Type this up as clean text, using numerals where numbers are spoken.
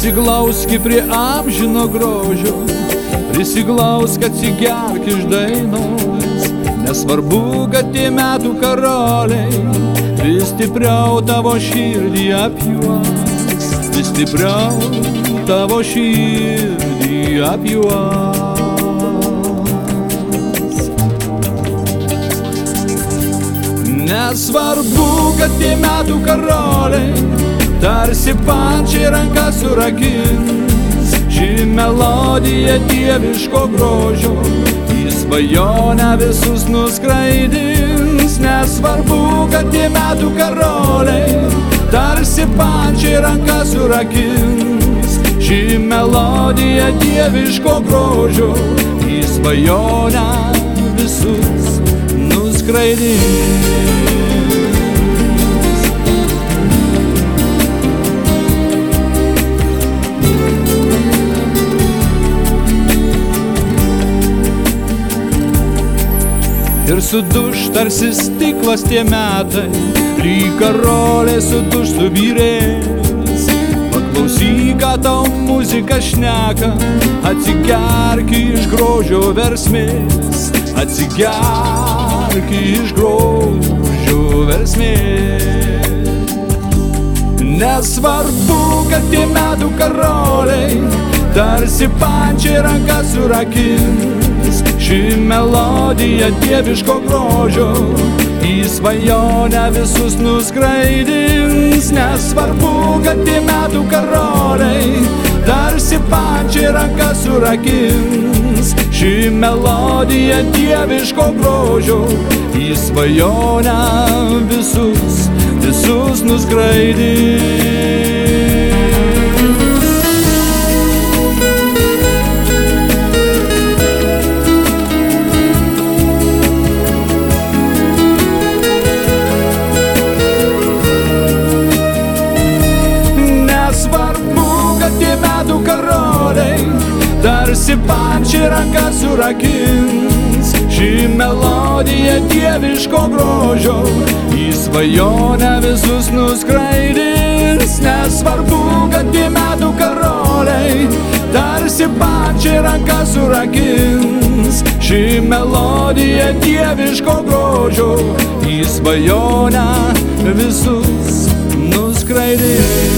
Prisiglauski prie amžino grožio, prisiglausk, atsigerk iš dainos. Nesvarbu, kad tie metų karoliai vis stipriau tavo širdį apjuos, vis stipriau tavo širdį apjuos. Nesvarbu, kad tie metų karoliai tarsi pančiai rankas surakins, ši melodija dieviško grožio į svajonę visus nuskraidins. Nesvarbu, kad tie metų karoliai tarsi pančiai rankas surakins, ši melodija dieviško grožio į svajonę visus nuskraidins. Ir suduš tarsi stiklas tie metai, lyg karolė suduš subyrės. Paklausyk, ką tau muzika šneka, atsigerk iš grožio versmės, atsigerk iš grožio versmės. Nesvarbu, kad tie metų karoliai tarsi pančiai rankas surakins, ši melodija dieviško grožio į svajonę visus nuskraidins. Nesvarbu, kad tie metų karoliai tarsi pančiai rankas surakins, ši melodija dieviško grožio į svajonę visus nuskraidins. Tarsi pančiai rankas surakins, ši melodija dieviško grožio į svajonę visus nuskraidins. Nesvarbu, kad tie metų karoliai tarsi pančiai rankas surakins, ši melodija dieviško grožio į svajonę visus nuskraidins.